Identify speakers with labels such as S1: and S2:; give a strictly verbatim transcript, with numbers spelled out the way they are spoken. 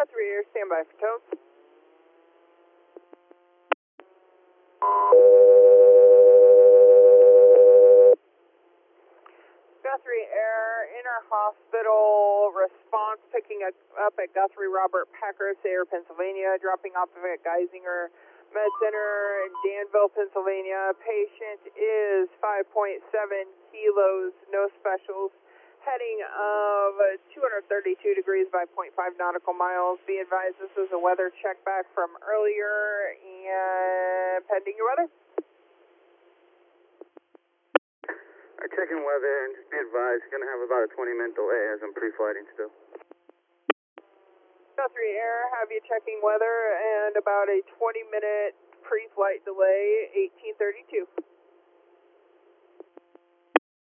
S1: Guthrie Air, standby for tones. Guthrie Air, inter-hospital response picking up at Guthrie Robert Packer, Sayre, Pennsylvania, dropping off at Geisinger Med Center in Danville, Pennsylvania. Patient is five point seven kilos, no specials, heading of two hundred thirty-two degrees by zero point five nautical miles. Be advised this is a weather check back from earlier and pending your weather.
S2: I'm checking weather and just be advised, going to have about a twenty minute delay as I'm pre-flighting still.
S1: Guthrie Air, have you checking weather and about a twenty minute pre-flight delay, eighteen thirty-two.